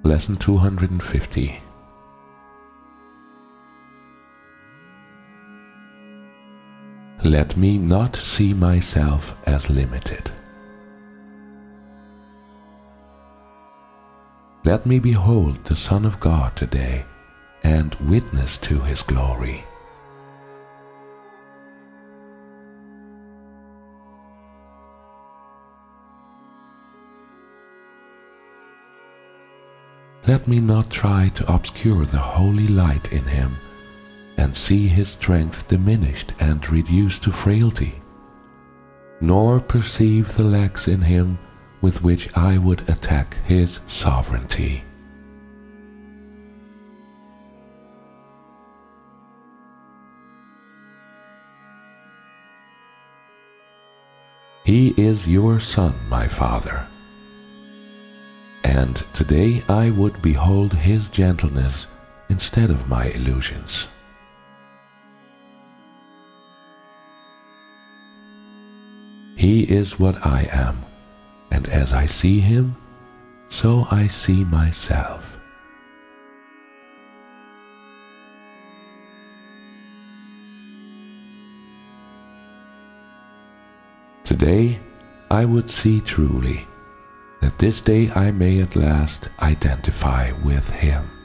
Lesson 250. Let me not see myself as limited. Let me behold the Son of God today and witness to His glory. Let me not try to obscure the holy light in Him and see His strength diminished and reduced to frailty, nor perceive the lacks in Him with which I would attack His sovereignty. He is your Son, my Father, and today I would behold His gentleness instead of my illusions. He is what I am, and as I see Him, so I see myself. Today I would see truly, that this day I may at last identify with Him.